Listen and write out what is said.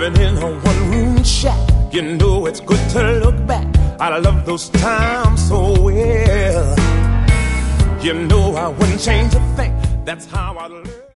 living in a one-room shack. You know it's good to look back. I love those times so well. You know I wouldn't change a thing. That's how I live.